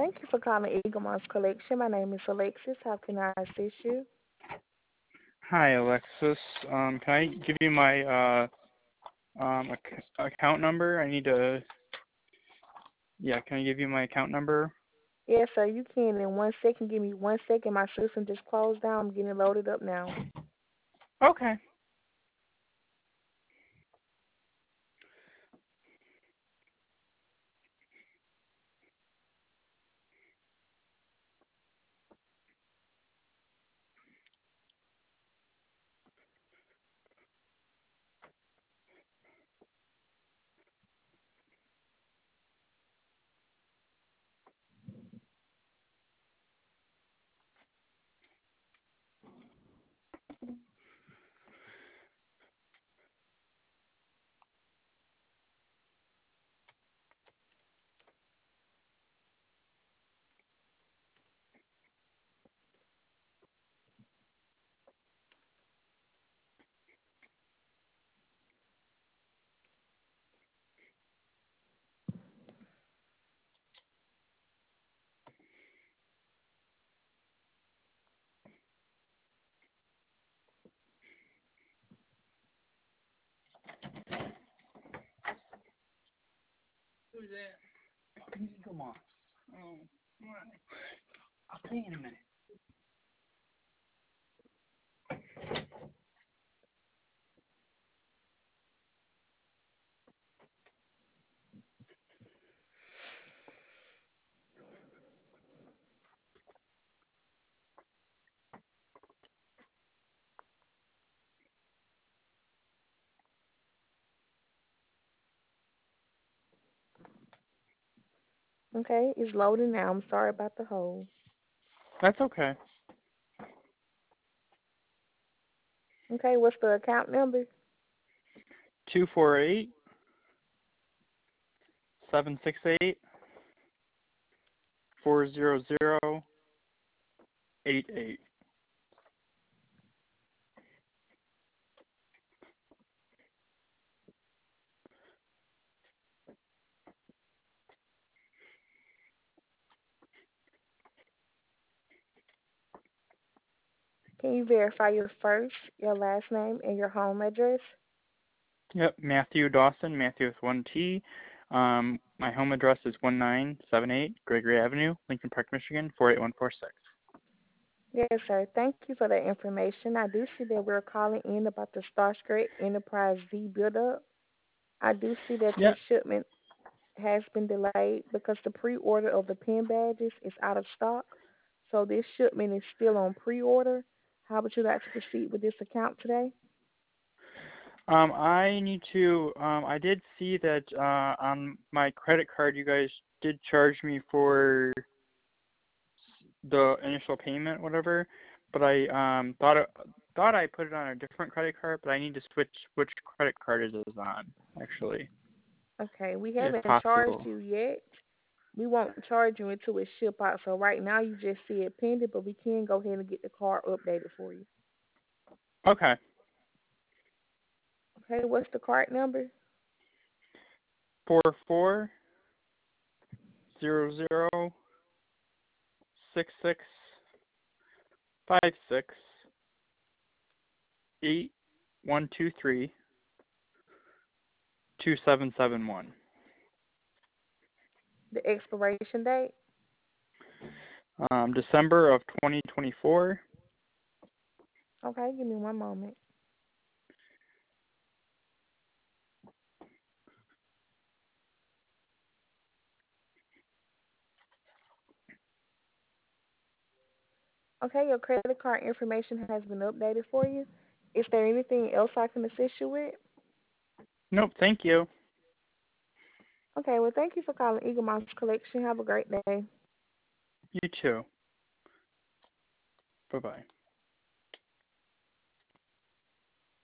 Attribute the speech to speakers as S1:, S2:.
S1: Thank you for calling Eagle Moss Collection. My name is Alexis. How can I assist you?
S2: Hi, Alexis. Can I give you my account number? Can I give you my account number?
S1: Yes, sir. You can in 1 second. Give me 1 second. My system just closed down. I'm getting it loaded up now.
S2: Okay. Who's that? Come on. Oh, I'll tell you in a minute.
S1: Okay, it's loading now. I'm sorry about the hold.
S2: That's okay.
S1: Okay, what's the account number?
S2: 248-768-40088.
S1: Can you verify your first, your last name, and your home address?
S2: Yep, Matthew Dawson, Matthew with one T. My home address is 1978 Gregory Avenue, Lincoln Park, Michigan, 48146.
S1: Yes, sir. Thank you for that information. I do see that we're calling in about the Starscream Enterprise Z build-up. I do see that the
S2: Yep.
S1: shipment has been delayed because the pre-order of the pin badges is out of stock. So this shipment is still on pre-order. How would you like to proceed with this account today?
S2: I did see that on my credit card you guys did charge me for the initial payment, whatever, but I thought I put it on a different credit card, but I need to switch which credit card it is on, actually,
S1: Okay, we
S2: if
S1: haven't charged
S2: possible.
S1: you yet. We won't charge you until it ship out. So right now you just see it pending, but we can go ahead and get the card updated for you.
S2: Okay.
S1: Okay, what's the card number?
S2: 44006658 123 2771.
S1: The expiration date?
S2: December of 2024.
S1: Okay, give me one moment. Okay, your credit card information has been updated for you. Is there anything else I can assist you with?
S2: Nope, thank you.
S1: Okay, well, thank you for calling Eagle Mouse Collection. Have a great day.
S2: You too. Bye-bye.